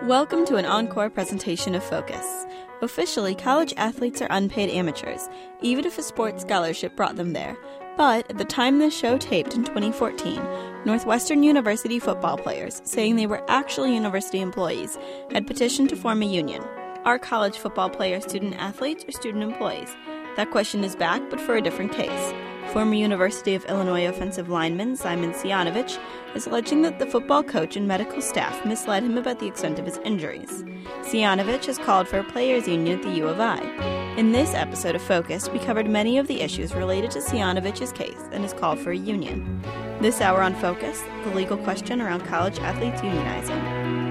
Welcome to an encore presentation of Focus. Officially, college athletes are unpaid amateurs, even if a sports scholarship brought them there. But at the time this show taped in 2014, Northwestern University football players, saying they were actually university employees, had petitioned to form a union. Are college football players student athletes or student employees? That question is back, but for a different case. Former University of Illinois offensive lineman Simon Sianovich is alleging that the football coach and medical staff misled him about the extent of his injuries. Sianovich has called for a players' union at the U of I. In this episode of Focus, we covered many of the issues related to Sianovich's case and his call for a union. This hour on Focus, the legal question around college athletes unionizing.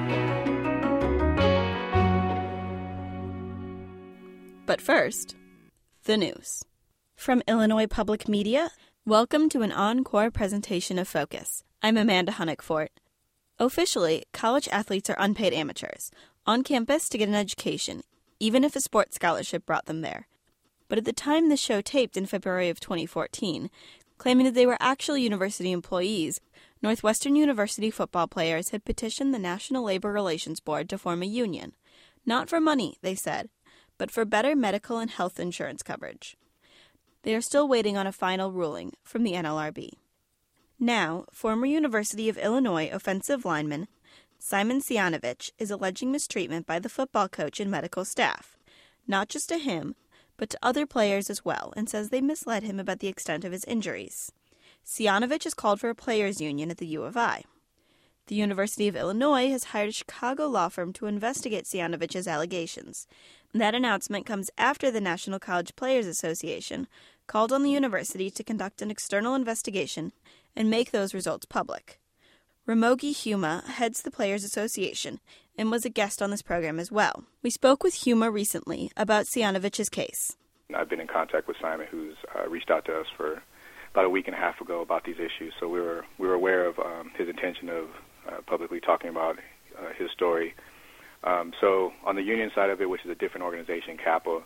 But first, the news. From Illinois Public Media, welcome to an encore presentation of Focus. I'm Amanda Hunnickfort. Officially, college athletes are unpaid amateurs, on campus to get an education, even if a sports scholarship brought them there. But at the time this show taped in February of 2014, claiming that they were actually university employees, Northwestern University football players had petitioned the National Labor Relations Board to form a union. Not for money, they said, but for better medical and health insurance coverage. They are still waiting on a final ruling from the NLRB. Now, former University of Illinois offensive lineman Simon Sianovich is alleging mistreatment by the football coach and medical staff, not just to him, but to other players as well, and says they misled him about the extent of his injuries. Sianovich has called for a players' union at the U of I. The University of Illinois has hired a Chicago law firm to investigate Sianovich's allegations. That announcement comes after the National College Players Association called on the university to conduct an external investigation and make those results public. Ramogi Huma heads the Players Association and was a guest on this program as well. We spoke with Huma recently about Sianovich's case. I've been in contact with Simon, who's reached out to us for about a week and a half ago about these issues. So we were aware of his intention of publicly talking about his story. So on the union side of it, which is a different organization, CAPA,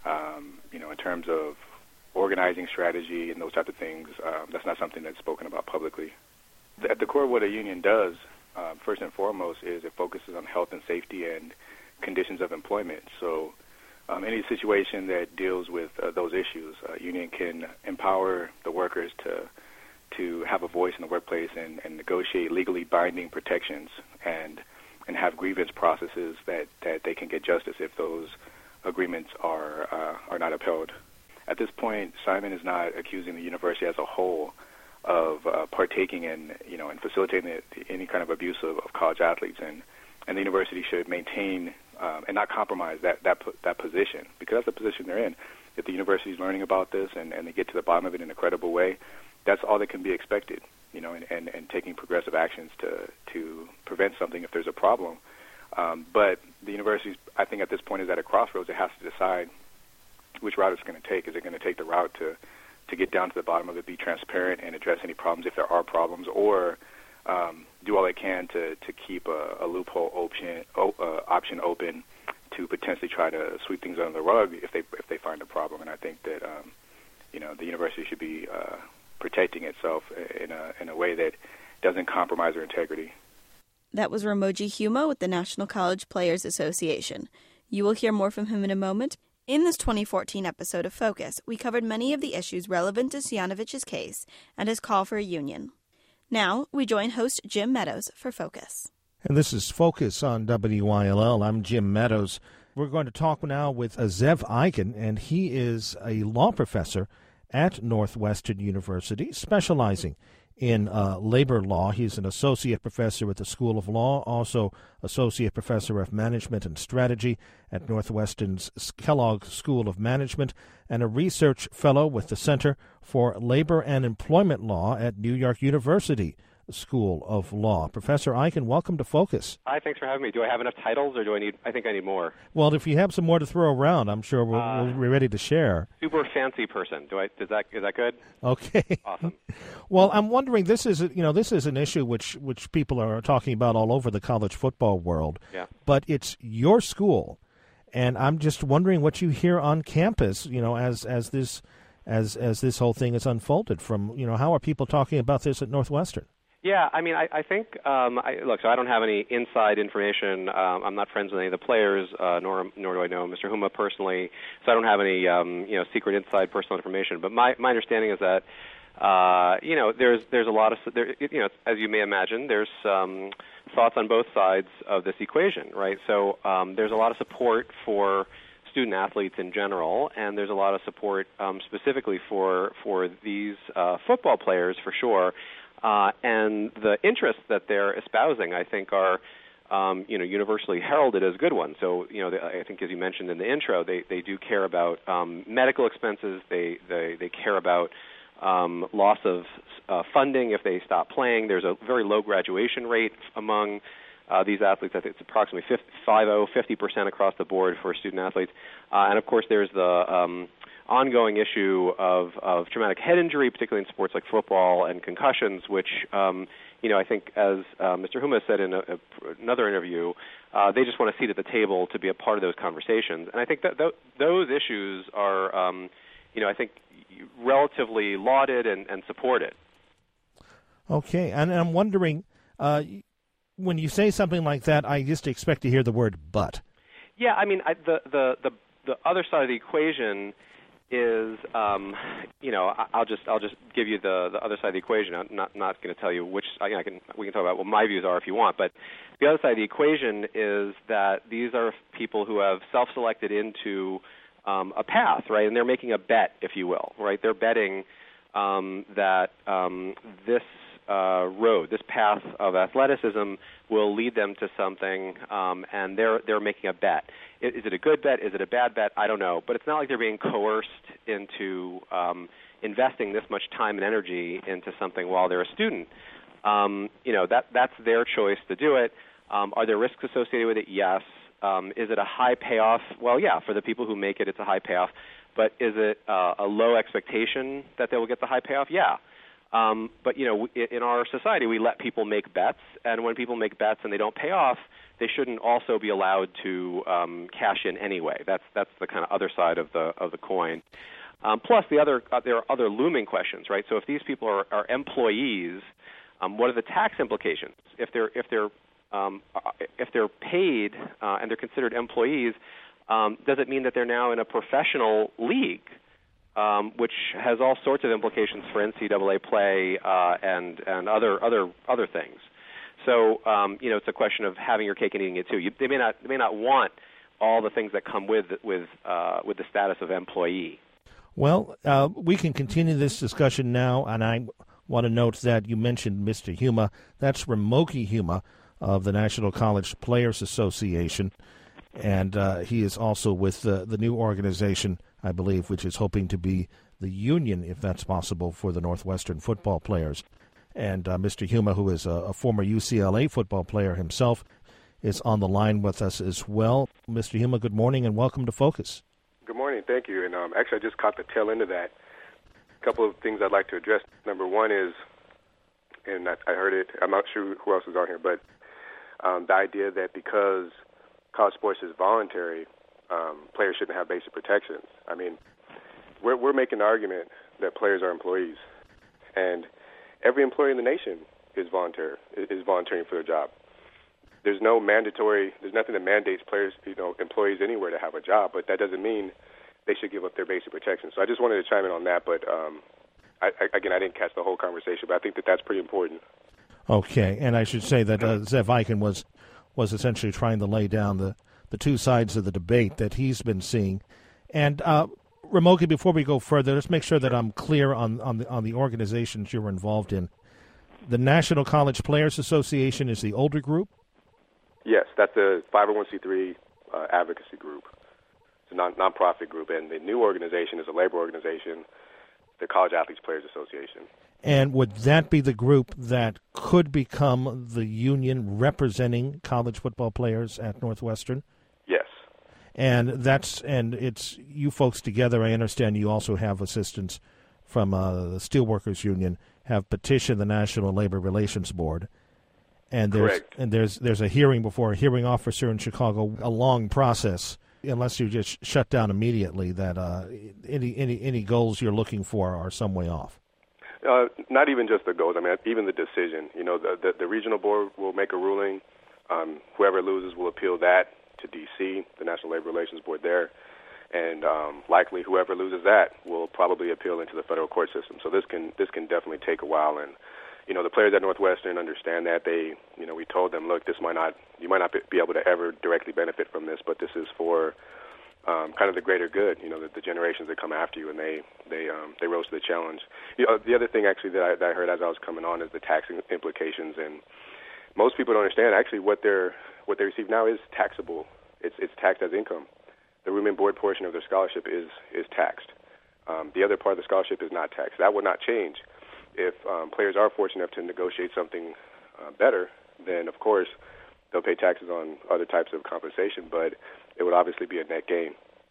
in terms of organizing strategy and those type of things, that's not something that's spoken about publicly. At the core of what a union does, first and foremost, is it focuses on health and safety and conditions of employment. So any situation that deals with those issues, a union can empower the workers to have a voice in the workplace and negotiate legally binding protections and have grievance processes that they can get justice if those agreements are not upheld. At this point, Simon is not accusing the university as a whole of partaking in facilitating any kind of abuse of college athletes, and the university should maintain and not compromise that position, because that's the position they're in. If the university is learning about this and they get to the bottom of it in a credible way, that's all that can be expected, and taking progressive actions to prevent something if there's a problem. But the university, I think at this point, is at a crossroads. It has to decide which route it's going to take. Is it going to take the route to get down to the bottom of it, be transparent, and address any problems if there are problems, or do all it can to keep a loophole option open to potentially try to sweep things under the rug if they find a problem? And I think that the university should be protecting itself in a way that doesn't compromise their integrity. That was Ramogi Huma with the National College Players Association. You will hear more from him in a moment. In this 2014 episode of Focus, we covered many of the issues relevant to Sianovich's case and his call for a union. Now, we join host Jim Meadows for Focus. And this is Focus on WYLL. I'm Jim Meadows. We're going to talk now with Zev Eichen, and he is a law professor at Northwestern University, specializing in labor law. He's an associate professor at the School of Law, also associate professor of management and strategy at Northwestern's Kellogg School of Management, and a research fellow with the Center for Labor and Employment Law at New York University School of Law. Professor Eichen, welcome to Focus. Hi, thanks for having me. Do I have enough titles, or I think I need more? Well, if you have some more to throw around, I'm sure we'll be ready to share. Super fancy person. Is that good? Okay. Awesome. Well, I'm wondering, this is an issue which people are talking about all over the college football world. Yeah. But it's your school, and I'm just wondering what you hear on campus, as this whole thing is unfolded. From how are people talking about this at Northwestern? Yeah, I mean, I think, look, so I don't have any inside information. I'm not friends with any of the players, nor do I know Mr. Huma personally, so I don't have any, secret inside personal information. But my understanding is that, there's a lot of, as you may imagine, there's thoughts on both sides of this equation, right? So there's a lot of support for student athletes in general, and there's a lot of support specifically for these football players for sure. And the interests that they're espousing, I think, are, universally heralded as good ones. So, I think, as you mentioned in the intro, they do care about medical expenses. They care about loss of funding if they stop playing. There's a very low graduation rate among these athletes. I think it's approximately 50% across the board for student athletes. And, of course, there's the ongoing issue of traumatic head injury, particularly in sports like football and concussions, which, I think, as Mr. Huma said in another interview, they just want a seat at the table to be a part of those conversations. And I think that those issues are, I think, relatively lauded and supported. Okay, and I'm wondering, when you say something like that, I just expect to hear the word "but." Yeah, I mean, the other side of the equation is, I'll just give you the other side of the equation. I'm not going to tell you which. We can talk about what my views are if you want, but the other side of the equation is that these are people who have self-selected into a path, right? And they're making a bet, if you will, right? They're betting that this road, this path of athleticism will lead them to something, and they're making a bet. Is it a good bet? Is it a bad bet? I don't know. But it's not like they're being coerced into investing this much time and energy into something while they're a student. That's their choice to do it. Are there risks associated with it? Yes. Is it a high payoff? Well, yeah, for the people who make it, it's a high payoff. But is it a low expectation that they will get the high payoff? Yeah. But, in our society, we let people make bets, and when people make bets and they don't pay off, they shouldn't also be allowed to cash in anyway. That's the kind of other side of the coin. Plus, there are other looming questions, right? So if these people are employees, what are the tax implications? If they're paid and they're considered employees, does it mean that they're now in a professional league? Which has all sorts of implications for NCAA play and other things. So it's a question of having your cake and eating it too. They may not want all the things that come with the status of employee. Well, we can continue this discussion now, and I want to note that you mentioned Mr. Huma. That's Ramoki Huma of the National College Players Association, and he is also with the new organization, I believe, which is hoping to be the union, if that's possible, for the Northwestern football players. And Mr. Huma, who is a former UCLA football player himself, is on the line with us as well. Mr. Huma, good morning and welcome to Focus. Good morning, thank you. And actually, I just caught the tail end of that. A couple of things I'd like to address. Number one is, and I heard it, I'm not sure who else is on here, but the idea that because college sports is voluntary, players shouldn't have basic protections. I mean, we're making the argument that players are employees, and every employee in the nation is volunteering for their job. There's nothing that mandates players, employees anywhere to have a job, but that doesn't mean they should give up their basic protections. So I just wanted to chime in on that, but I didn't catch the whole conversation, but I think that's pretty important. Okay, and I should say that Zev Eichen was essentially trying to lay down the two sides of the debate that he's been seeing. And Ramoki, before we go further, let's make sure that I'm clear on the organizations you're involved in. The National College Players Association is the older group? Yes, that's the 501c3 advocacy group. It's a nonprofit group, and the new organization is a labor organization, the College Athletes Players Association. And would that be the group that could become the union representing college football players at Northwestern? Yes. And it's you folks together. I understand you also have assistance from the Steelworkers Union, have petitioned the National Labor Relations Board. And there's a hearing before a hearing officer in Chicago, a long process, unless you just shut down immediately, that any goals you're looking for are some way off. Not even just the goals. I mean, even the decision. You know, the regional board will make a ruling. Whoever loses will appeal that to D.C., the National Labor Relations Board there. And likely whoever loses that will probably appeal into the federal court system. So this can definitely take a while. And you know, the players at Northwestern understand that. We told them, look, you might not be able to ever directly benefit from this, but this is for kind of the greater good. You know, the generations that come after you, and they rose to the challenge. You know, the other thing actually that I heard as I was coming on is the tax implications, and most people don't understand actually what they receive now is taxable. It's taxed as income. The room and board portion of their scholarship is taxed. The other part of the scholarship is not taxed. That will not change. If players are fortunate enough to negotiate something better, then of course they'll pay taxes on other types of compensation, but it would obviously be a net gain.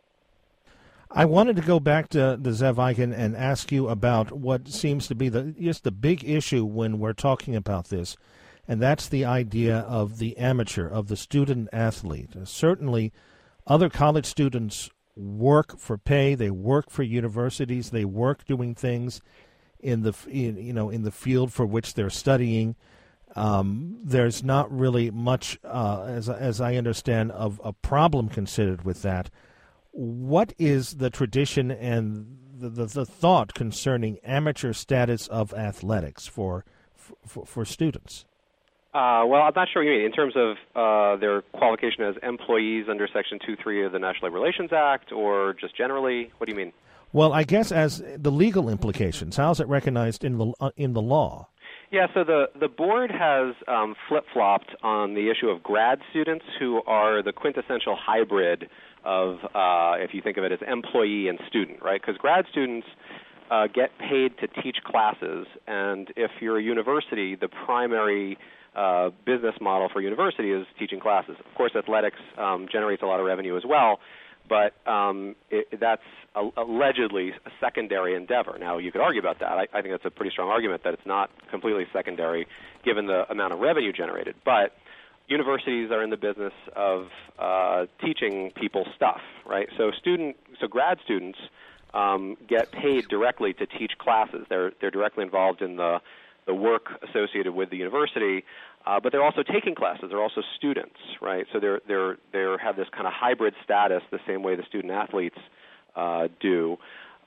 I wanted to go back to Zev Eichen and ask you about what seems to be the big issue when we're talking about this, and that's the idea of the amateur, of the student athlete. Certainly, other college students work for pay. They work for universities. They work doing things in the field for which they're studying. There's not really much, as I understand, of a problem considered with that. What is the tradition and the thought concerning amateur status of athletics for students? Well, I'm not sure what you mean. In terms of their qualification as employees under Section 2.3 of the National Labor Relations Act, or just generally? What do you mean? Well, I guess as the legal implications. How is it recognized in the law? Yeah, so the board has flip-flopped on the issue of grad students who are the quintessential hybrid of, if you think of it as employee and student, right? Because grad students get paid to teach classes, and if you're a university, the primary business model for university is teaching classes. Of course, athletics generates a lot of revenue as well, but that's allegedly a secondary endeavor. Now, you could argue about that. I think that's a pretty strong argument that it's not completely secondary given the amount of revenue generated. But universities are in the business of teaching people stuff, right? So grad students get paid directly to teach classes. They're directly involved in the work associated with the university, but they're also taking classes. They're also students, right? So they have this kind of hybrid status, the same way the student athletes do.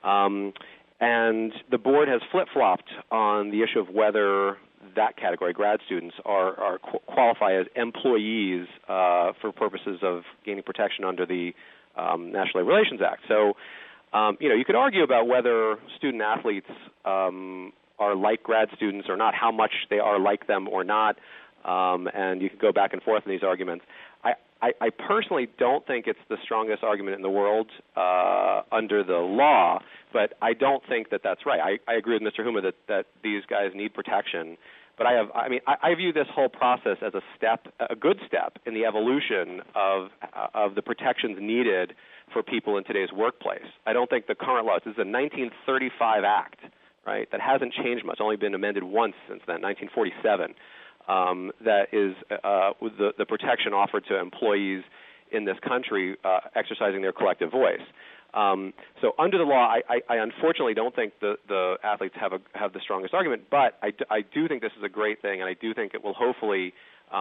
And the board has flip-flopped on the issue of whether that category, grad students, qualify as employees for purposes of gaining protection under the National Labor Relations Act. So, you could argue about whether student athletes are like grad students or not, how much they are like them or not, and you could go back and forth in these arguments. I personally don't think it's the strongest argument in the world under the law, but I don't think that that's right. I agree with Mr. Huma that these guys need protection, but I view this whole process as a good step in the evolution of the protections needed for people in today's workplace. I don't think the current law, this is a 1935 act, right, that hasn't changed much, only been amended once since then, 1947. That is the protection offered to employees in this country exercising their collective voice. So under the law, I unfortunately don't think the athletes have the strongest argument, but I do think this is a great thing, and I do think it will hopefully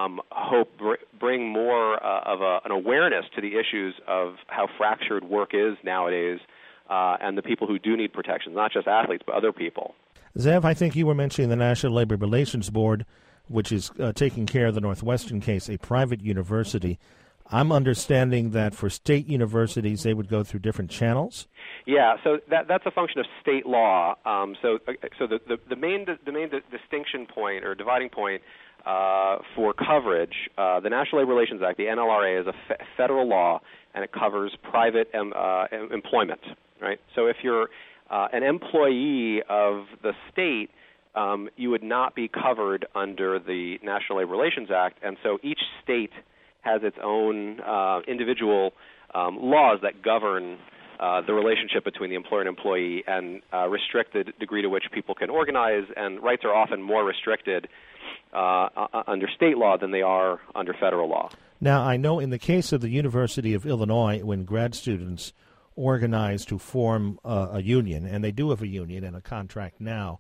bring more of an awareness to the issues of how fractured work is nowadays and the people who do need protections, not just athletes, but other people. Zev, I think you were mentioning the National Labor Relations Board, which is taking care of the Northwestern case, a private university. I'm understanding that for state universities, they would go through different channels. Yeah, so that's a function of state law. So the main distinction point or dividing point for coverage, the National Labor Relations Act, the NLRA, is a federal law, and it covers private employment. Right. So if you're an employee of the state, you would not be covered under the National Labor Relations Act, and so each state has its own individual laws that govern the relationship between the employer and employee and restrict the degree to which people can organize, and rights are often more restricted under state law than they are under federal law. Now, I know in the case of the University of Illinois, when grad students organize to form a union, and they do have a union and a contract now,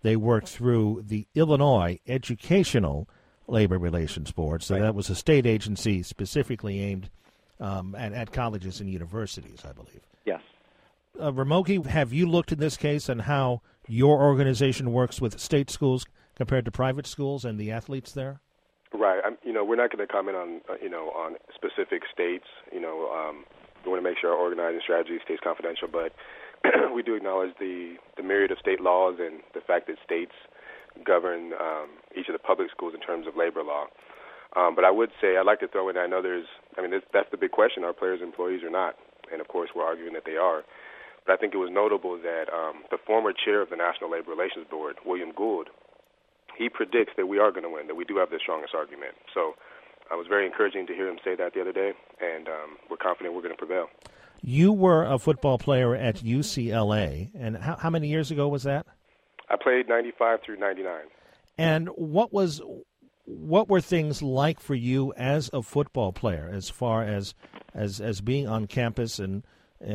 they worked through the Illinois Educational Labor Relations Board. So right. That was a state agency specifically aimed at colleges and universities, I believe. Yes. Ramogi, have you looked in this case on how your organization works with state schools compared to private schools and the athletes there? Right. We're not going to comment on on specific states. We want to make sure our organizing strategy stays confidential, but we do acknowledge the myriad of state laws and the fact that states govern each of the public schools in terms of labor law. But I would say I'd like to throw in. I know that's the big question: are players employees or not? And of course, we're arguing that they are. But I think it was notable that the former chair of the National Labor Relations Board, William Gould, he predicts that we are going to win, that we do have the strongest argument. So it was very encouraging to hear him say that the other day, and we're confident we're going to prevail. You were a football player at UCLA, and how many years ago was that? I played 95 through 99. And what were things like for you as a football player, as far as being on campus and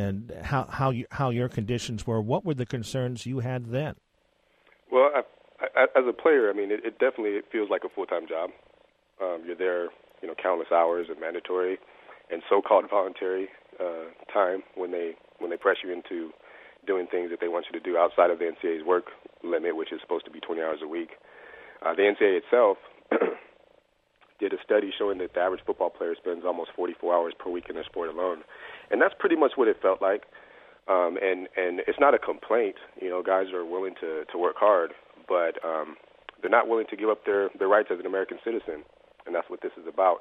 how your conditions were? What were the concerns you had then? Well, as a player, it definitely feels like a full-time job. You're there, countless hours and mandatory and so-called voluntary time when they press you into doing things that they want you to do outside of the NCAA's work limit, which is supposed to be 20 hours a week. The NCAA itself did a study showing that the average football player spends almost 44 hours per week in their sport alone. And that's pretty much what it felt like. And it's not a complaint. Guys are willing to work hard, but they're not willing to give up their rights as an American citizen. And that's what this is about.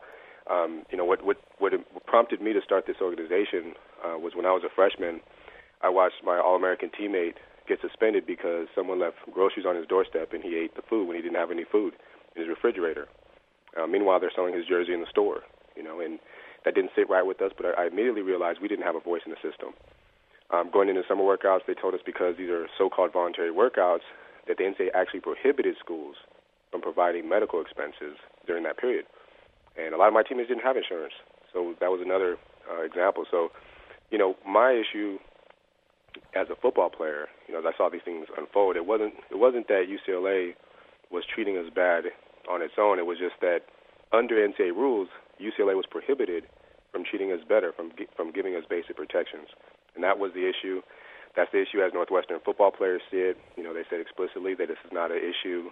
What prompted me to start this organization was when I was a freshman, I watched my All-American teammate get suspended because someone left groceries on his doorstep and he ate the food when he didn't have any food in his refrigerator. Meanwhile, they're selling his jersey in the store, and that didn't sit right with us, but I immediately realized we didn't have a voice in the system. Going into summer workouts, they told us because these are so-called voluntary workouts that the NCAA actually prohibited schools from providing medical expenses during that period. And a lot of my teammates didn't have insurance, so that was another example. So, my issue as a football player, as I saw these things unfold, it wasn't that UCLA was treating us bad on its own. It was just that under NCAA rules, UCLA was prohibited from treating us better, from giving us basic protections. And that was the issue. That's the issue as Northwestern football players see it. They said explicitly that this is not an issue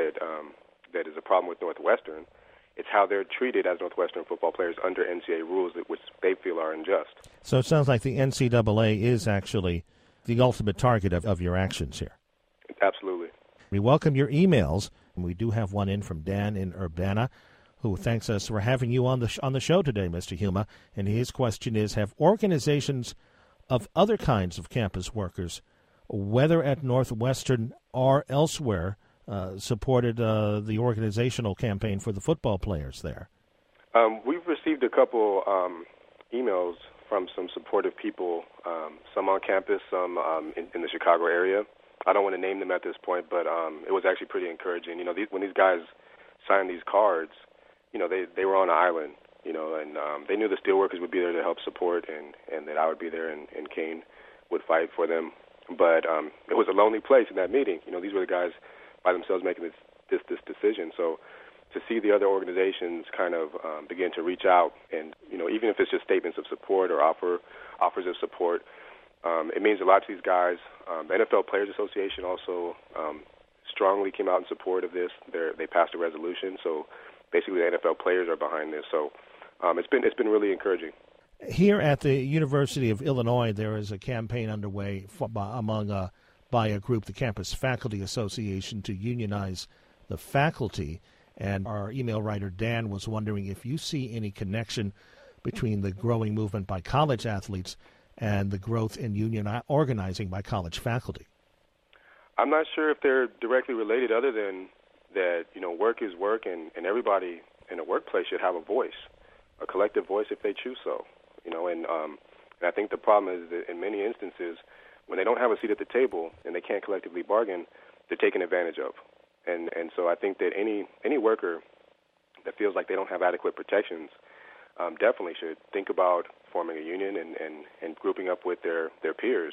that is a problem with Northwestern. It's how they're treated as Northwestern football players under NCAA rules, which they feel are unjust. So it sounds like the NCAA is actually the ultimate target of your actions here. Absolutely. We welcome your emails. We do have one in from Dan in Urbana, who thanks us for having you on the show today, Mr. Huma. And his question is, have organizations of other kinds of campus workers, whether at Northwestern or elsewhere, supported the organizational campaign for the football players there? We've received a couple emails from some supportive people, some on campus, some in the Chicago area. I don't want to name them at this point, but it was actually pretty encouraging. When these guys signed these cards, they were on an island, and they knew the steelworkers would be there to help support, and that I would be there, and Kane would fight for them. But it was a lonely place in that meeting. These were the guys by themselves making this decision. So to see the other organizations kind of begin to reach out, and even if it's just statements of support or offers of support, it means a lot to these guys. The NFL Players Association also strongly came out in support of this. They passed a resolution, so basically the NFL players are behind this. So it's been really encouraging. Here at the University of Illinois, there is a campaign underway by a group, the Campus Faculty Association, to unionize the faculty. And our email writer, Dan, was wondering if you see any connection between the growing movement by college athletes and the growth in union organizing by college faculty. I'm not sure if they're directly related, other than that, work is work, and everybody in a workplace should have a voice, a collective voice if they choose so. And I think the problem is that in many instances, when they don't have a seat at the table and they can't collectively bargain, they're taken advantage of. And so I think that any worker that feels like they don't have adequate protections definitely should think about forming a union and grouping up with their peers.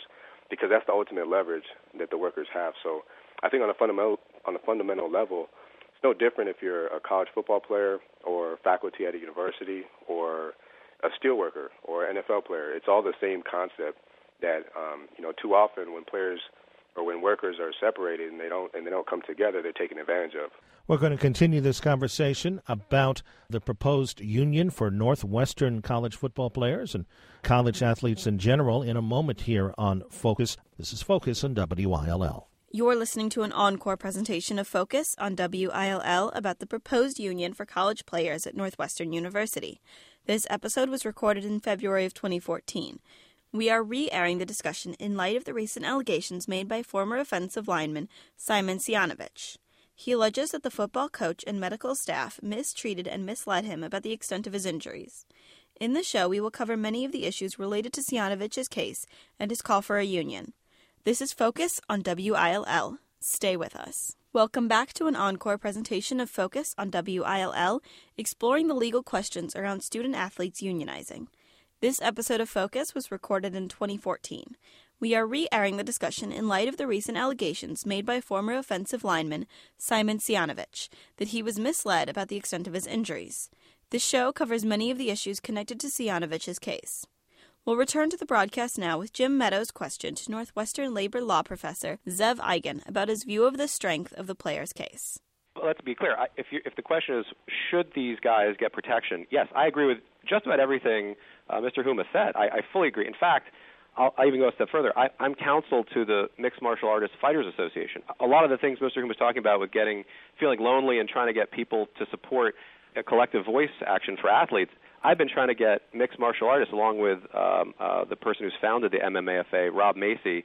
because that's the ultimate leverage that the workers have. So I think on a fundamental level, it's no different if you're a college football player or faculty at a university or a steelworker or NFL player. It's all the same concept that, too often when players or when workers are separated and they don't come together, they're taken advantage of. We're going to continue this conversation about the proposed union for Northwestern college football players and college athletes in general in a moment here on Focus. This is Focus on WILL. You're listening to an encore presentation of Focus on WILL about the proposed union for college players at Northwestern University. This episode was recorded in February of 2014. We are re-airing the discussion in light of the recent allegations made by former offensive lineman Simon Sianovich. He alleges that the football coach and medical staff mistreated and misled him about the extent of his injuries. In the show, we will cover many of the issues related to Sianovich's case and his call for a union. This is Focus on WILL. Stay with us. Welcome back to an encore presentation of Focus on WILL, exploring the legal questions around student-athletes unionizing. This episode of Focus was recorded in 2014. We are re-airing the discussion in light of the recent allegations made by former offensive lineman Simon Sianovich that he was misled about the extent of his injuries. This show covers many of the issues connected to Sianovich's case. We'll return to the broadcast now with Jim Meadows' question to Northwestern labor law professor Zev Eigen about his view of the strength of the player's case. Well, let's be clear. If the question is, should these guys get protection? Yes, I agree with just about everything Mr. Huma said. I fully agree. In fact, I'll even go a step further. I'm counsel to the Mixed Martial Artists Fighters Association. A lot of the things Mr. Huma was talking about with feeling lonely and trying to get people to support a collective voice action for athletes, I've been trying to get mixed martial artists, along with the person who's founded the MMAFA, Rob Macy,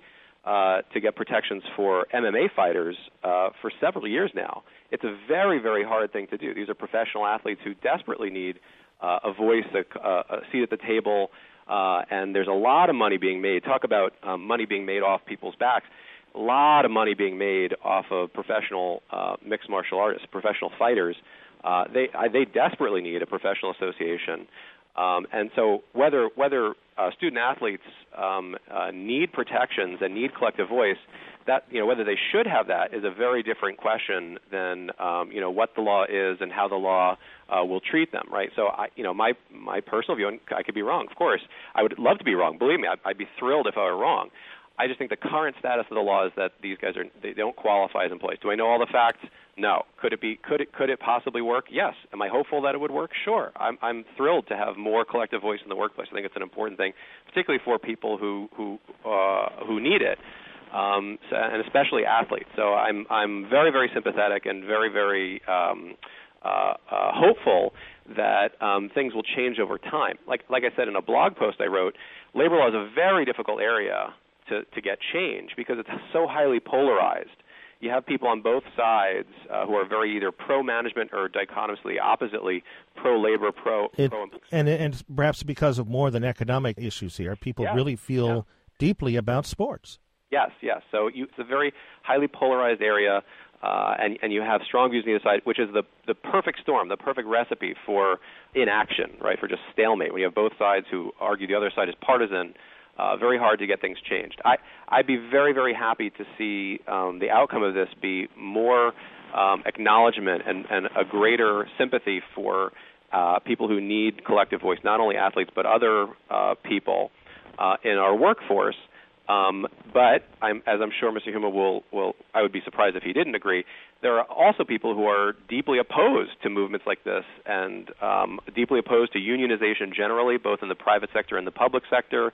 to get protections for MMA fighters for several years now. It's a very, very hard thing to do. These are professional athletes who desperately need a voice, a seat at the table, and there's a lot of money being made. Talk about money being made off people's backs. A lot of money being made off of professional mixed martial artists, professional fighters. They desperately need a professional association. And so whether student athletes need protections and need collective voice, that whether they should have that is a very different question than what the law is and how the law will treat them, right? So my personal view, and I could be wrong, of course, I would love to be wrong. Believe me, I'd be thrilled if I were wrong. I just think the current status of the law is that these guys they don't qualify as employees. Do I know all the facts? No. Could it possibly work? Yes. Am I hopeful that it would work? Sure. I'm thrilled to have more collective voice in the workplace. I think it's an important thing, particularly for people who need it, and especially athletes. So I'm very, very sympathetic and very, very hopeful that things will change over time. Like I said in a blog post I wrote, labor law is a very difficult area to get change because it's so highly polarized. You have people on both sides who are very either pro-management or dichotomously, oppositely, pro-labor, pro. And perhaps because of more than economic issues here, people really feel deeply about sports. Yes. So it's a very highly polarized area, and you have strong views on either side, which is the perfect storm, the perfect recipe for inaction, right, for just stalemate. When you have both sides who argue the other side is partisan, very hard to get things changed. I'd be very, very happy to see the outcome of this be more acknowledgement and a greater sympathy for people who need collective voice, not only athletes but other people in our workforce. But as I'm sure Mr. Huma will, I would be surprised if he didn't agree, there are also people who are deeply opposed to movements like this and deeply opposed to unionization generally, both in the private sector and the public sector.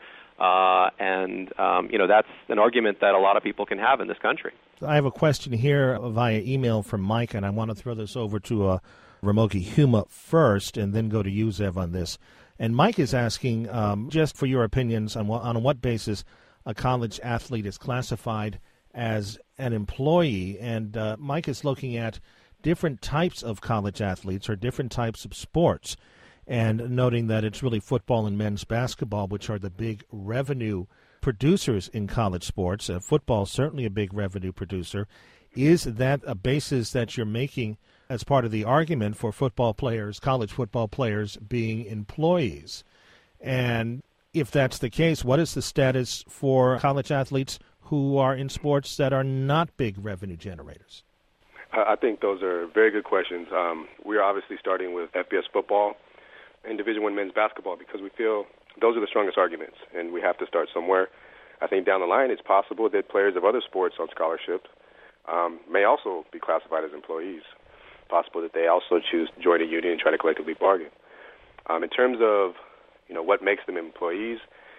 That's an argument that a lot of people can have in this country. I have a question here via email from Mike, and I want to throw this over to Ramogi Huma first and then go to you, Zev, on this. And Mike is asking just for your opinions on what basis a college athlete is classified as an employee. And Mike is looking at different types of college athletes or different types of sports, and noting that it's really football and men's basketball, which are the big revenue producers in college sports. Football is certainly a big revenue producer. Is that a basis that you're making as part of the argument for football players, college football players, being employees? And If that's the case, what is the status for college athletes who are in sports that are not big revenue generators? I think those are very good questions. We're obviously starting with FBS football and Division I men's basketball because we feel those are the strongest arguments, and we have to start somewhere. I think down the line it's possible that players of other sports on scholarship may also be classified as employees. Possible that they also choose to join a union and try to collectively bargain. In terms of what makes them employees,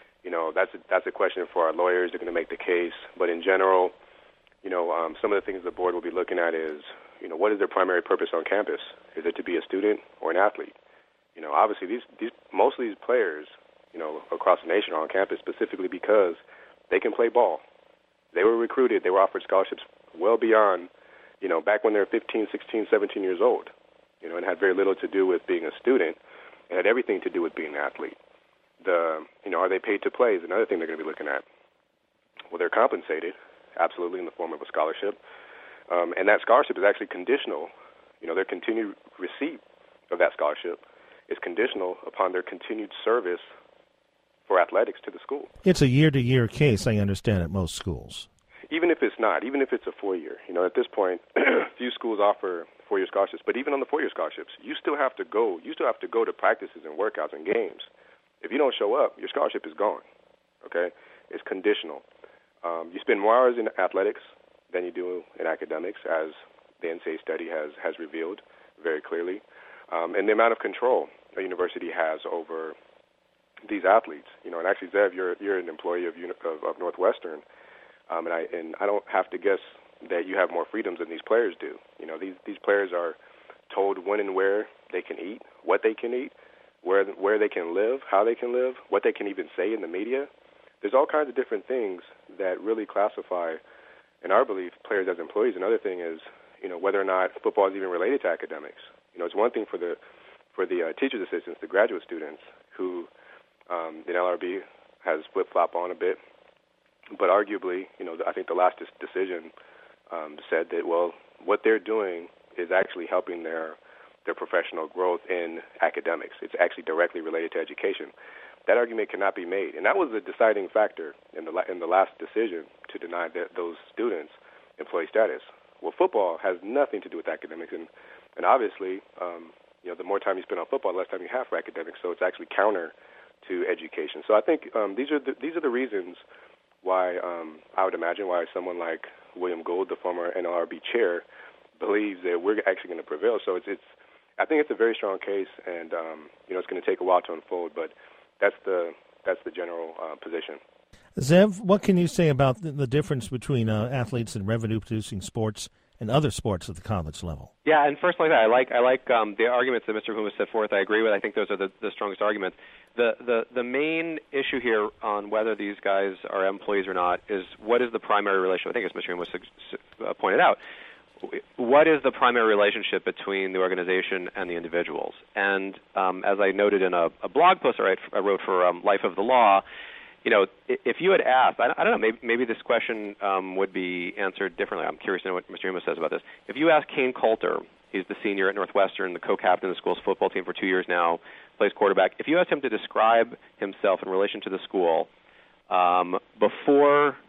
that's a question for our lawyers. They're going to make the case. But in general, some of the things the board will be looking at is, what is their primary purpose on campus? Is it to be a student or an athlete? Obviously most of these players, across the nation are on campus specifically because they can play ball. They were recruited. They were offered scholarships well beyond, back when they were 15, 16, 17 years old. It had very little to do with being a student. It had everything to do with being an athlete. Are they paid to play is another thing they're going to be looking at. Well, they're compensated, absolutely, in the form of a scholarship. And that scholarship is actually conditional. Their continued receipt of that scholarship is conditional upon their continued service for athletics to the school. It's a year-to-year case, I understand, at most schools. Even if it's not, even if it's a 4-year. At this point, few schools offer 4-year scholarships. But even on the 4-year scholarships, you still have to go to practices and workouts and games. If you don't show up, your scholarship is gone. Okay? It's conditional. You spend more hours in athletics than you do in academics, as the NCAA study has revealed very clearly. And the amount of control a university has over these athletes. And actually, Zev, you're an employee of Northwestern, and I don't have to guess that you have more freedoms than these players do. These players are told when and where they can eat, what they can eat, where they can live, how they can live, what they can even say in the media. There's all kinds of different things that really classify, in our belief, players as employees. Another thing is, whether or not football is even related to academics. It's one thing for the teachers' assistants, the graduate students, who the NLRB has flip-flopped on a bit. But arguably, I think the last decision said that, well, what they're doing is actually helping their professional growth in academics. It's actually directly related to education. That argument cannot be made, and that was a deciding factor in the last decision to deny those students employee status. Well, football has nothing to do with academics, and obviously, the more time you spend on football, the less time you have for academics. So it's actually counter to education. So I think these are the reasons why I would imagine why someone like William Gould, the former NLRB chair, believes that we're actually going to prevail. So I think it's a very strong case, and it's going to take a while to unfold, but that's the general position. Zev, what can you say about the difference between athletes in revenue-producing sports and other sports at the college level? Yeah, and first, like that, I like the arguments that Mr. Huma set forth. I agree with. I think those are the strongest arguments. The main issue here on whether these guys are employees or not is what is the primary relationship. I think as Mr. Huma pointed out, what is the primary relationship between the organization and the individuals? And as I noted in a blog post I wrote for Life of the Law, if you had asked, I don't know, maybe this question would be answered differently. I'm curious to know what Mr. Huma says about this. If you ask Kane Coulter, he's the senior at Northwestern, the co-captain of the school's football team for 2 years now, plays quarterback. If you asked him to describe himself in relation to the school before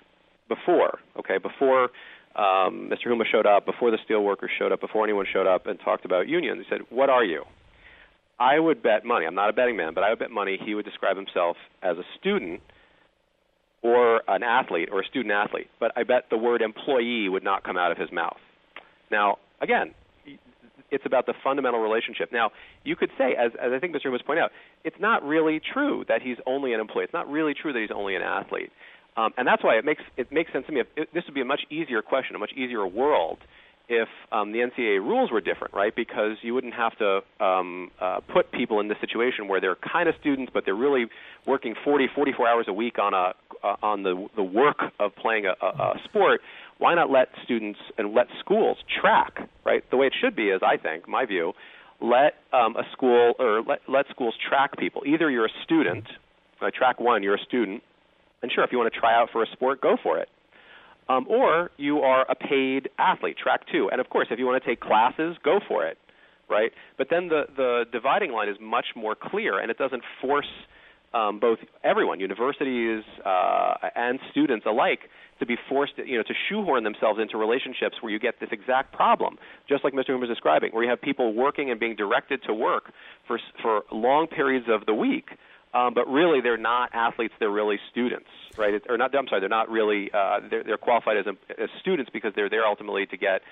Mr. Huma showed up, before the steelworkers showed up, before anyone showed up and talked about unions, he said, "What are you?" I would bet money, I'm not a betting man, but I would bet money he would describe himself as a student or an athlete or a student athlete. But I bet the word employee would not come out of his mouth. Now, again, it's about the fundamental relationship. Now, you could say, as I think Mr. Huma pointed out, it's not really true that he's only an employee. It's not really true that he's only an athlete. And that's why it makes sense to me. This would be a much easier question, a much easier world if the NCAA rules were different, right? Because you wouldn't have to put people in this situation where they're kind of students, but they're really working 44 hours a week on the work of playing a sport. Why not let students and let schools track, right? The way it should be is, I think, my view, let schools track people. Either you're a student, track one, you're a student, and sure, if you want to try out for a sport, go for it. Or you are a paid athlete, track two. And, of course, if you want to take classes, go for it, right? But then the dividing line is much more clear, and it doesn't force both everyone, universities and students alike, to be forced, to shoehorn themselves into relationships where you get this exact problem, just like Mr. Huma was describing, where you have people working and being directed to work for long periods of the week, but really they're not athletes; they're really students, right? They're not really. They're qualified as students because they're there ultimately to get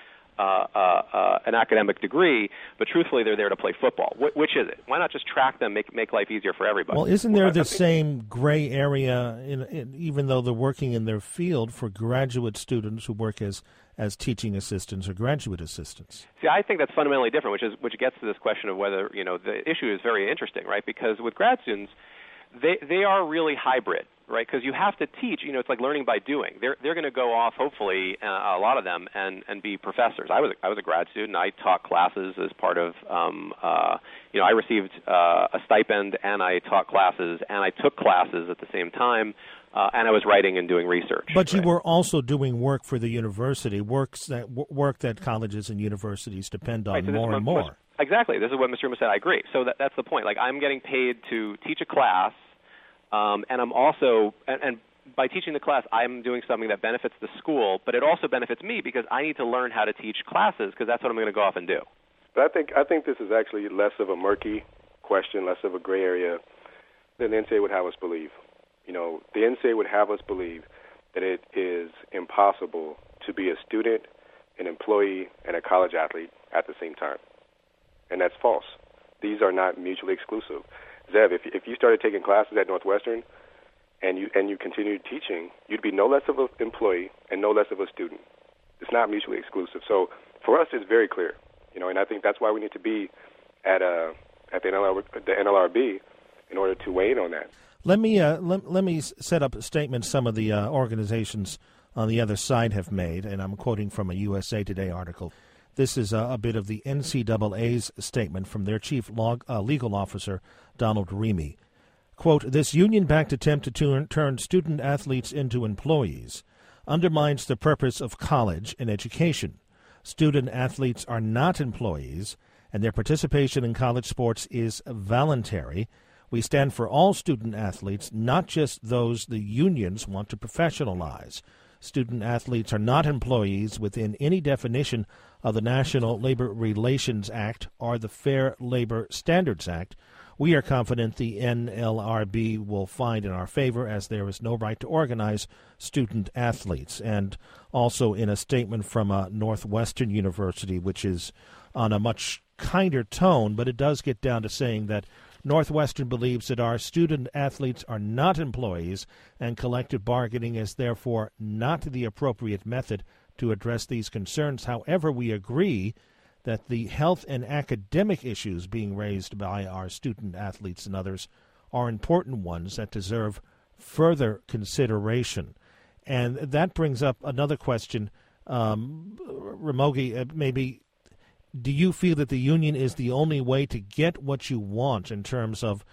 an academic degree, but truthfully they're there to play football. Which is it? Why not just track them, make life easier for everybody? Well, isn't there the same gray area, even though they're working in their field, for graduate students who work as teaching assistants or graduate assistants? See, I think that's fundamentally different, which gets to this question of whether, the issue is very interesting, right? Because with grad students, they are really hybrid, right? Because you have to teach. It's like learning by doing. They're going to go off, hopefully, a lot of them, and be professors. I was a grad student. I taught classes as part of. I received a stipend, and I taught classes, and I took classes at the same time, and I was writing and doing research. But you were also doing work for the university, work that colleges and universities depend on more and more. Exactly. This is what Mr. Huma said. I agree. So that's the point. Like, I'm getting paid to teach a class, and I'm also and by teaching the class, I'm doing something that benefits the school, but it also benefits me because I need to learn how to teach classes because that's what I'm going to go off and do. But I think this is actually less of a murky question, less of a gray area than the NCAA would have us believe. The NCAA would have us believe that it is impossible to be a student, an employee, and a college athlete at the same time. And that's false. These are not mutually exclusive. Zev, if you started taking classes at Northwestern and you continued teaching, you'd be no less of an employee and no less of a student. It's not mutually exclusive. So for us, it's very clear, and I think that's why we need to be at the NLRB in order to weigh in on that. Let me set up a statement some of the organizations on the other side have made, and I'm quoting from a USA Today article. This is a bit of the NCAA's statement from their chief legal officer, Donald Remy. Quote, "This union-backed attempt to turn student-athletes into employees undermines the purpose of college and education. Student-athletes are not employees, and their participation in college sports is voluntary. We stand for all student-athletes, not just those the unions want to professionalize. Student-athletes are not employees within any definition of the National Labor Relations Act or the Fair Labor Standards Act. We are confident the NLRB will find in our favor, as there is no right to organize student-athletes." And also in a statement from Northwestern University, which is on a much kinder tone, but it does get down to saying that Northwestern believes that our student-athletes are not employees, and collective bargaining is therefore not the appropriate method to address these concerns. However, we agree that the health and academic issues being raised by our student-athletes and others are important ones that deserve further consideration. And that brings up another question. Ramogi, maybe, do you feel that the union is the only way to get what you want in terms of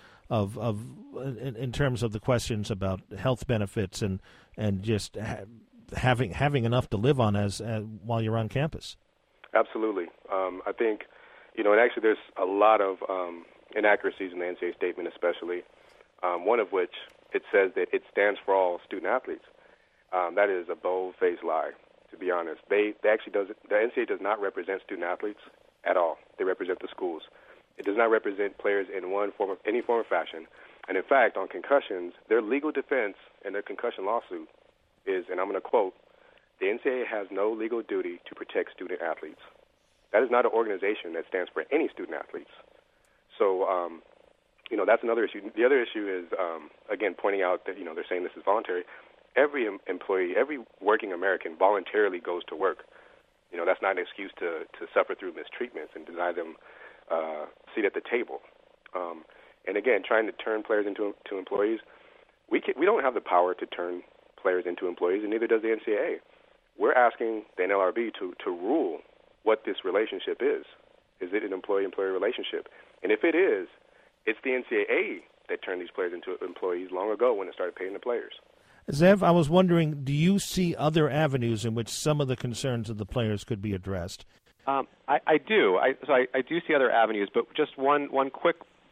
the questions about health benefits and just having enough to live on as while you're on campus? Absolutely. I think, and actually there's a lot of inaccuracies in the NCAA statement, especially one of which it says that it stands for all student athletes. That is a bold-faced lie. To be honest, the NCAA does not represent student athletes at all. They represent the schools. It does not represent players in any form or fashion. And in fact, on concussions, their legal defense in their concussion lawsuit is, and I'm going to quote, "The NCAA has no legal duty to protect student athletes." That is not an organization that stands for any student athletes. So, that's another issue. The other issue is, again, pointing out that, they're saying this is voluntary. Every employee, every working American voluntarily goes to work. That's not an excuse to suffer through mistreatments and deny them a seat at the table. And again, trying to turn players into employees, we don't have the power to turn players into employees, and neither does the NCAA. We're asking the NLRB to rule what this relationship is. Is it an employee-employee relationship? And if it is, it's the NCAA that turned these players into employees long ago when it started paying the players. Zev, I was wondering, do you see other avenues in which some of the concerns of the players could be addressed? I do. I do see other avenues, but just one quick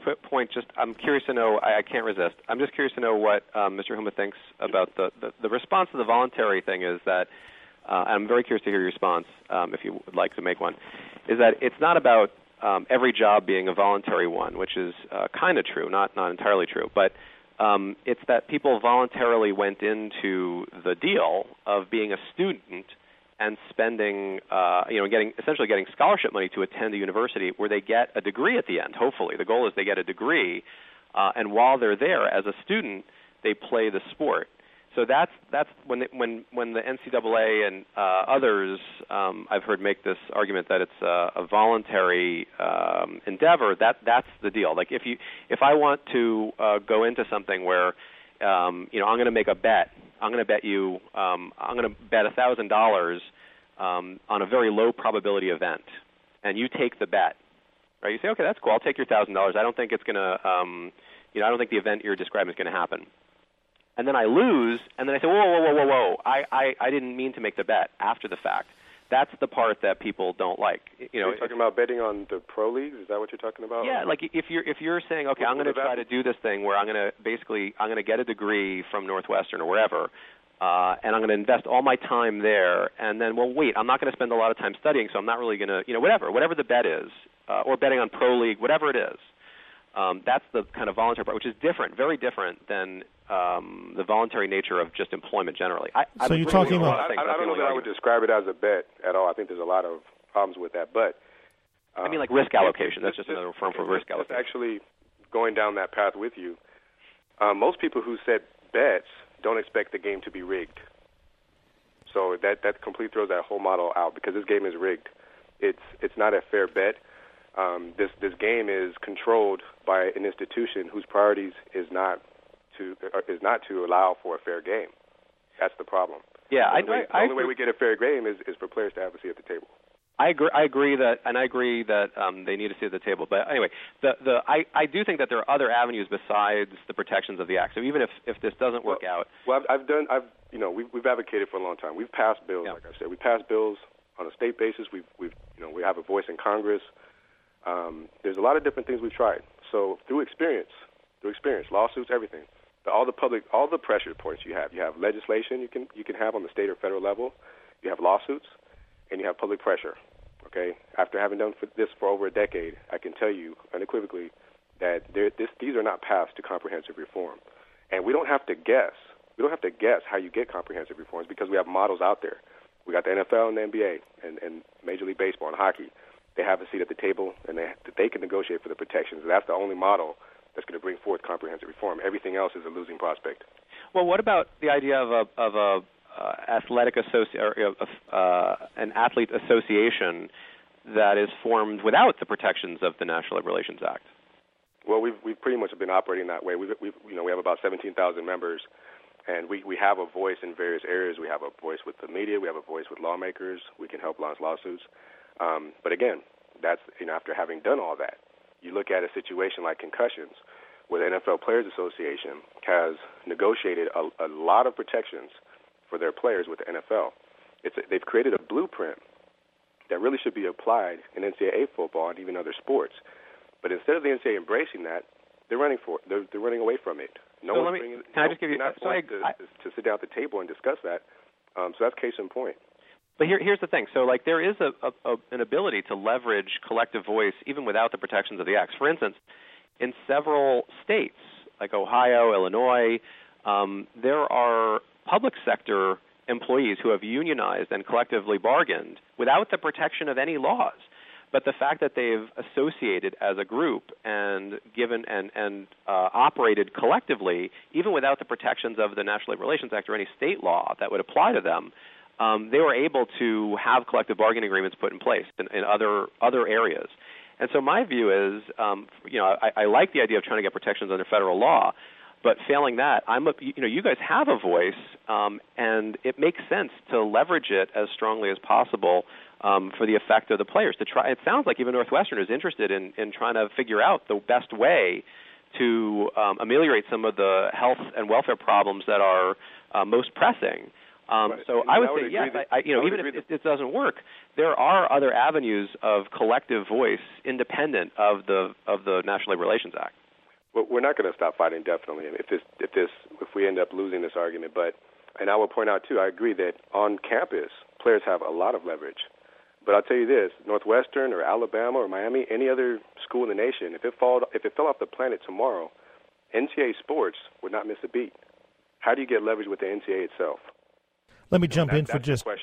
point, I'm curious to know, I can't resist, I'm just curious to know what Mr. Huma thinks about the response to the voluntary thing is that, I'm very curious to hear your response, if you would like to make one, is that it's not about every job being a voluntary one, which is kind of true, not entirely true, but it's that people voluntarily went into the deal of being a student and spending, essentially getting scholarship money to attend a university where they get a degree at the end. Hopefully, the goal is they get a degree, and while they're there as a student, they play the sport. So that's when the NCAA and others I've heard make this argument that it's a voluntary endeavor. That's the deal. Like if I want to go into something where I'm going to make a bet. I'm going to bet you. I'm going to bet $1,000 on a very low probability event, and you take the bet. Right? You say, okay, that's cool. I'll take your $1,000. I don't think it's going to. I don't think the event you're describing is going to happen. And then I lose, and then I say, whoa. I didn't mean to make the bet after the fact. That's the part that people don't like. You're talking about betting on the pro leagues? Is that what you're talking about? Yeah, like if you're saying, okay, I'm going to try to do this thing where I'm going to get a degree from Northwestern or wherever, and I'm going to invest all my time there, and then, well, wait, I'm not going to spend a lot of time studying, so I'm not really going to, whatever the bet is, or betting on pro league, whatever it is. That's the kind of voluntary part, which is different, very different than the voluntary nature of just employment generally. So you're talking about... I don't know that I would describe it as a bet at all. I think there's a lot of problems with that. But I mean like risk allocation. That's just another form for risk allocation. Actually going down that path with you, most people who set bets don't expect the game to be rigged. So that completely throws that whole model out because this game is rigged. It's not a fair bet. This game is controlled by an institution whose priorities is not to allow for a fair game. That's the problem. Yeah, the only way we get a fair game is for players to have a seat at the table. I agree that they need a seat at the table. But anyway, I do think that there are other avenues besides the protections of the act. So even if this doesn't work out, well, we've advocated for a long time. We've passed bills, like I said, we passed bills on a state basis. We have a voice in Congress. There's a lot of different things we've tried. So through experience, lawsuits, everything. All the pressure points you have legislation you can have on the state or federal level. You have lawsuits, and you have public pressure. Okay, after having done this for over a decade, I can tell you unequivocally that these are not paths to comprehensive reform, and we don't have to guess. We don't have to guess how you get comprehensive reforms because we have models out there. We got the NFL and the NBA and Major League Baseball and hockey. They have a seat at the table, and they can negotiate for the protections. That's the only model that's going to bring forth comprehensive reform. Everything else is a losing prospect. Well, what about the idea of a an athlete association that is formed without the protections of the National Labor Relations Act? Well, we've pretty much been operating that way. We have about 17,000 members, and we have a voice in various areas. We have a voice with the media. We have a voice with lawmakers. We can help launch lawsuits. But again, that's after having done all that, you look at a situation like concussions, where the NFL Players Association has negotiated a lot of protections for their players with the NFL. They've created a blueprint that really should be applied in NCAA football and even other sports. But instead of the NCAA embracing that, they're running away from it. To sit down at the table and discuss that. So that's case in point. But here's the thing. So, like, there is an ability to leverage collective voice even without the protections of the acts. For instance, in several states, like Ohio, Illinois, there are public sector employees who have unionized and collectively bargained without the protection of any laws. But the fact that they've associated as a group and given and operated collectively, even without the protections of the National Labor Relations Act or any state law that would apply to them, they were able to have collective bargaining agreements put in place in other areas. And so my view is, I like the idea of trying to get protections under federal law, but failing that, you guys have a voice, and it makes sense to leverage it as strongly as possible for the effect of the players. It sounds like even Northwestern is interested in trying to figure out the best way to ameliorate some of the health and welfare problems that are most pressing. So I would say yes. Even if this doesn't work, there are other avenues of collective voice independent of the National Labor Relations Act. Well, we're not going to stop fighting, definitely, if we end up losing this argument. And I will point out too, I agree that on campus players have a lot of leverage. But I'll tell you this: Northwestern or Alabama or Miami, any other school in the nation, if it fell off the planet tomorrow, NCAA sports would not miss a beat. How do you get leverage with the NCAA itself? Let me jump in for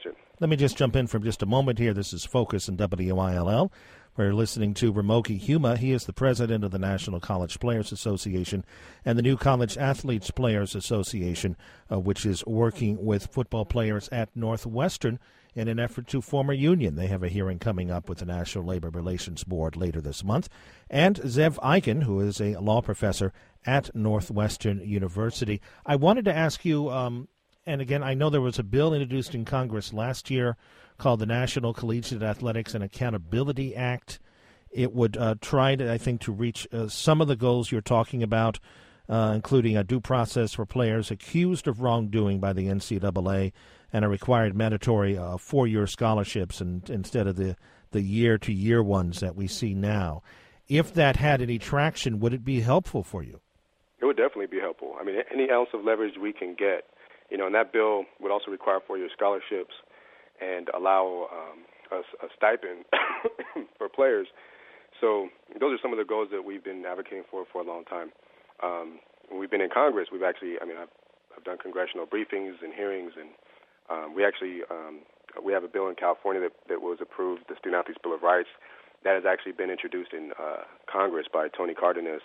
just a moment here. This is Focus in WILL. We're listening to Ramogi Huma. He is the president of the National College Players Association and the new College Athletes Players Association, which is working with football players at Northwestern in an effort to form a union. They have a hearing coming up with the National Labor Relations Board later this month. And Zev Eichen, who is a law professor at Northwestern University. I wanted to ask you, and again, I know there was a bill introduced in Congress last year called the National Collegiate Athletics and Accountability Act. It would try to, I think, to reach some of the goals you're talking about, including a due process for players accused of wrongdoing by the NCAA and a required mandatory 4-year scholarships instead of the year-to-year ones that we see now. If that had any traction, would it be helpful for you? It would definitely be helpful. I mean, any ounce of leverage we can get, and that bill would also require 4-year scholarships and allow a stipend for players. So those are some of the goals that we've been advocating for a long time. When we've been in Congress, I've done congressional briefings and hearings, and we have a bill in California that was approved, the Student Athletes Bill of Rights, that has actually been introduced in Congress by Tony Cardenas,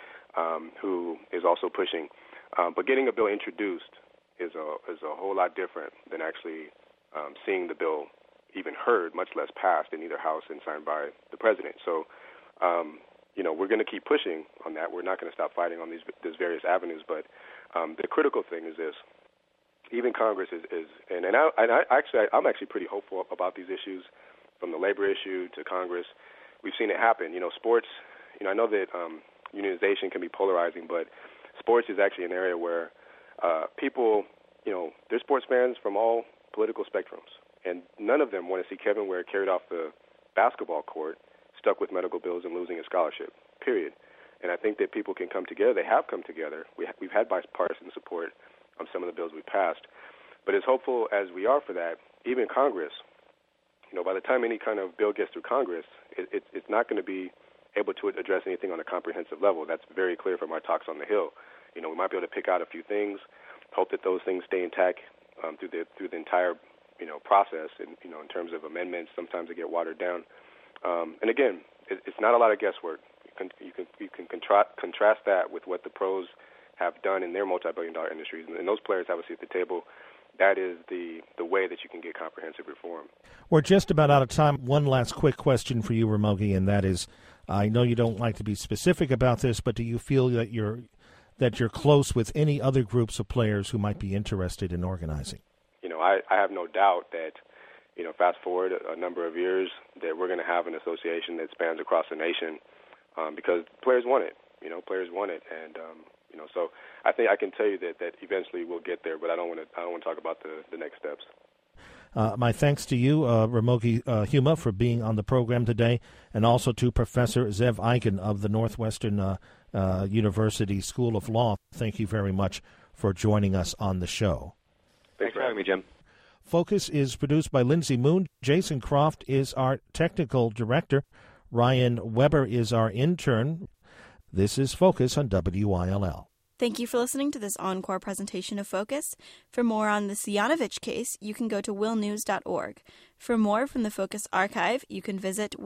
who is also pushing. But getting a bill introduced is a whole lot different than actually seeing the bill even heard, much less passed in either house and signed by the president. So, we're going to keep pushing on that. We're not going to stop fighting on these various avenues. But the critical thing is this: even Congress I'm actually pretty hopeful about these issues, from the labor issue to Congress. We've seen it happen. Sports. I know that unionization can be polarizing, but sports is actually an area where people, they're sports fans from all political spectrums, and none of them want to see Kevin Ware carried off the basketball court, stuck with medical bills and losing a scholarship, period. And I think that people can come together. They have come together. We've had bipartisan support on some of the bills we passed. But as hopeful as we are for that, even Congress, by the time any kind of bill gets through Congress, it's not going to be able to address anything on a comprehensive level. That's very clear from our talks on the Hill. We might be able to pick out a few things, hope that those things stay intact through the entire process. And in terms of amendments, sometimes they get watered down. And again, it's not a lot of guesswork. You can contrast that with what the pros have done in their multi-billion-dollar industries, and those players have a seat at the table. That is the way that you can get comprehensive reform. We're just about out of time. One last quick question for you, Ramogi, and that is, I know you don't like to be specific about this, but do you feel that you're close with any other groups of players who might be interested in organizing? I have no doubt that, fast forward a number of years, that we're going to have an association that spans across the nation because players want it. Players want it, and so I think I can tell you that eventually we'll get there, but I don't want to talk about the next steps. My thanks to you, Ramogi Huma, for being on the program today, and also to Professor Zev Eichen of the Northwestern University School of Law. Thank you very much for joining us on the show. Thanks for having me, Jim. Focus is produced by Lindsay Moon. Jason Croft is our technical director. Ryan Weber is our intern. This is Focus on WILL. Thank you for listening to this encore presentation of Focus. For more on the Cianovich case, you can go to willnews.org. For more from the Focus archive, you can visit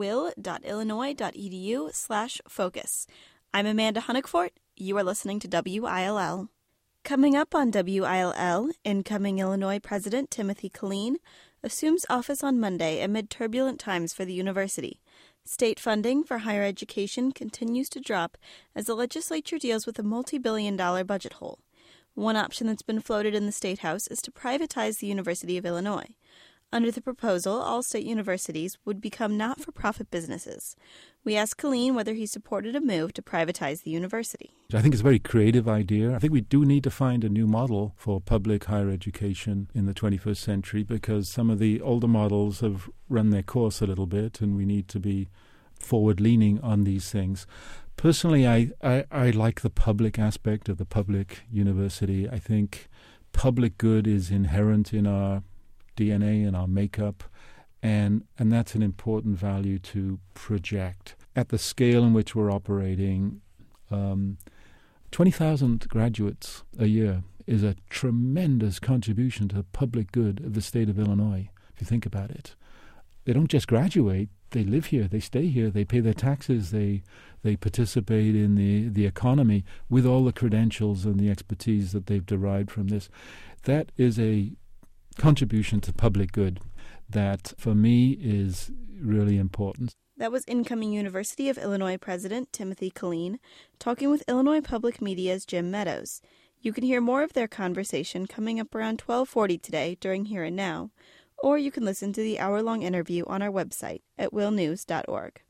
will.illinois.edu/focus. I'm Amanda Honigfort. You are listening to WILL. Coming up on WILL, incoming Illinois President Timothy Killeen assumes office on Monday amid turbulent times for the university. State funding for higher education continues to drop as the legislature deals with a multi-billion-dollar budget hole. One option that's been floated in the State House is to privatize the University of Illinois. Under the proposal, all state universities would become not-for-profit businesses. We asked Killeen whether he supported a move to privatize the university. I think it's a very creative idea. I think we do need to find a new model for public higher education in the 21st century because some of the older models have run their course a little bit and we need to be forward-leaning on these things. Personally, I like the public aspect of the public university. I think public good is inherent in our DNA and our makeup, and that's an important value to project. At the scale in which we're operating, 20,000 graduates a year is a tremendous contribution to the public good of the state of Illinois, if you think about it. They don't just graduate, they live here, they stay here, they pay their taxes, they participate in the economy with all the credentials and the expertise that they've derived from this. That is a contribution to public good that, for me, is really important. That was incoming University of Illinois President Timothy Killeen talking with Illinois Public Media's Jim Meadows. You can hear more of their conversation coming up around 12:40 today during Here and Now, or you can listen to the hour-long interview on our website at willnews.org.